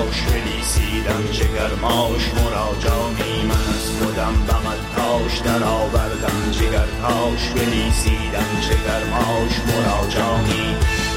کاش بلیسیدم جگرماش مراجانی من از خودم بغل تاش در آوردم جگر تاش بلیسیدم جگرماش مراجانی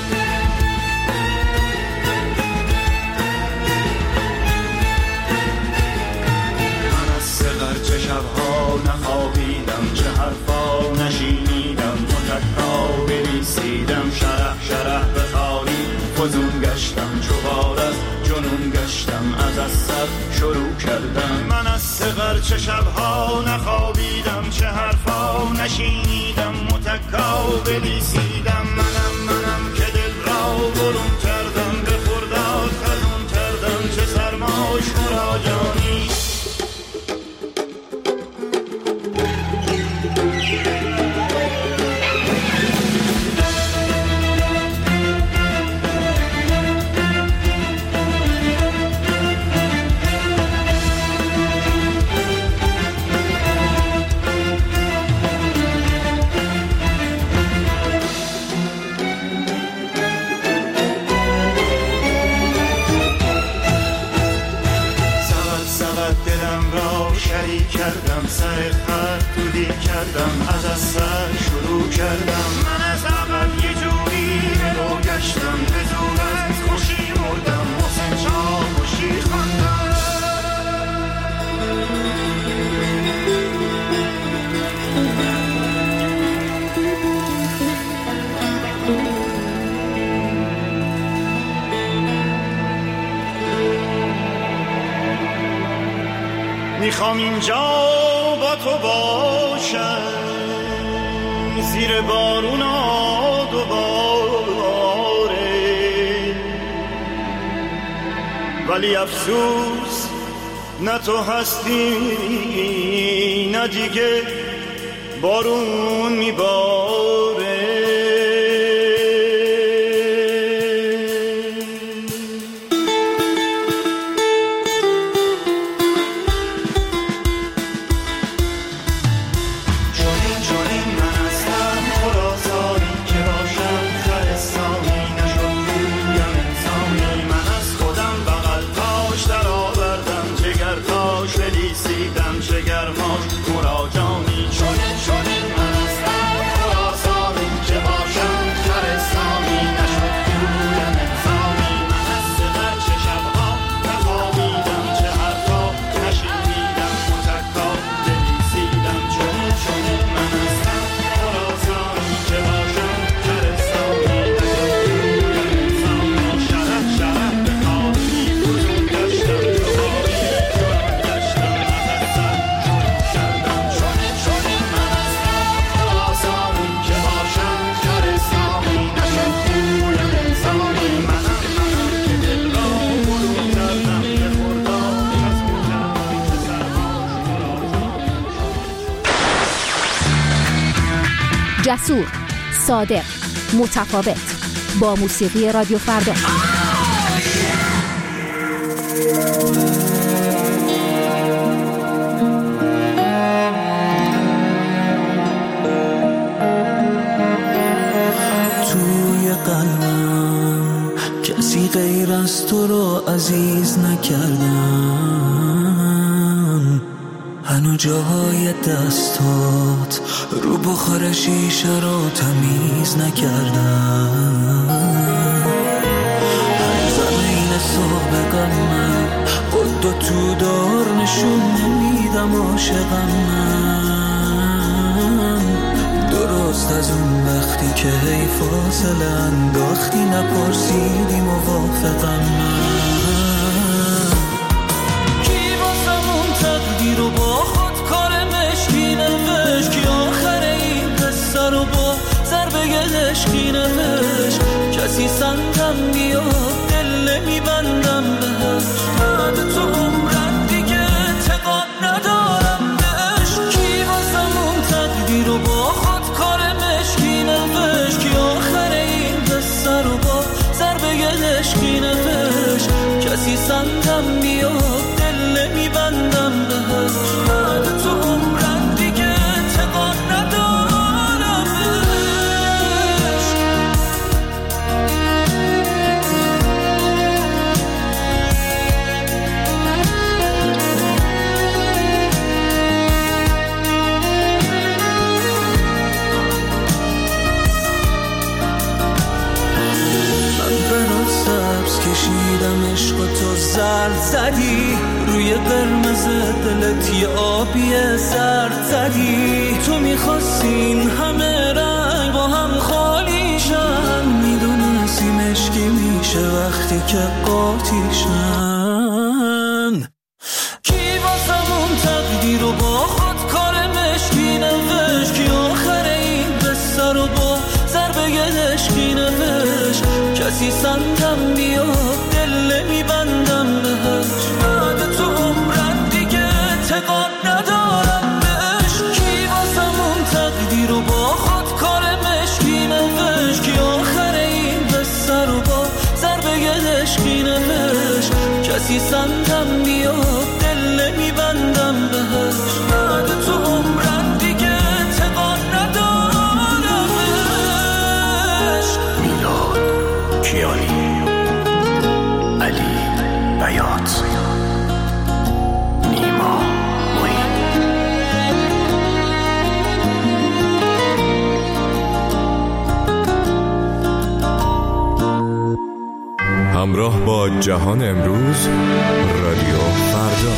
من از سغر چه شبها نخوابیدم چه حرفا نشینیدم متکا بلیسیدم شرح شرح بخاری فزون گشتم چوبار از جنون گشتم از سر شروع کردم من از سغر چه شبها نخوابیدم چه حرفا نشینیدم متکا بلیسیدم منم که دل را برون کردم به خرداد خزون کردم چه سرماش مراجانی کردم سر خط دودی کردم از سر شروع کردم من از عقب یه جوری رو گشتم به زور از خوشی مردم حسین چاوشی خواندم میخوام اینجا با تو باشم زیر بارونا دوباره ولی افسوس نه تو هستی نه دیگه بارون میباره جسور، صادق، متفاوت با موسیقی رادیو فردا. توی قلبم کسی غیر از تو رو عزیز نکردم، هنو جاهای دستات رو بخار شیشه رو تمیز نکردم. هر زمین صبح غمم خود و تو دار نشون نمیدم عاشقم من، درست از اون وقتی که هی فاصله انداختی نپرسیدی موافقم من. کی واسم اون تقدیر رو با خود کار مشکی نوشت، کی آخر این قصه رو با ضربه عشقی نوشت، کسی سندم بیاد دل نمیبندم بهش، بعد تو عمرم دیگه اعتقاد ندارم بهش. کی واسم اون تقدیر رو با خود کار مشکی نوشت، کی آخر این قصه رو با ضربه عشقی نوشت، کسی سندم بیاد دل نمیبندم بهش، بعد تو عمرم دیگه اعتقاد ندارم بهش. زرد زدی، روی قرمز دلت یه آبی زرد زدی. تو میخواستی این همه رنگ با هم خالیشن، میدونستی مشکی میشه وقتی که قاطیشن. کی واسمون تقدیر رو با خود کار مشکی نوشت، کی آخر این قصه رو با ضربه عشقی نوشت. کسی سندم بیاد دل نمیبندم بهش، بعد تو عمرم دیگه اعتقاد ندارم بهش. کی واسمون تقدیر رو با خود کار مشکی نوشت، کی آخر این قصه رو با ضربه عشقی نوشت. کسی سندم بیاد دل نمیبندم بهش، بعد تو عمرم دیگه اعتقاد ندارم بهش. میلاد کیانی، علی بیات، نیما معین. همراه با جهان امروز، رادیو فردا.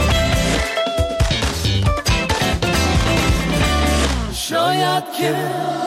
شاید که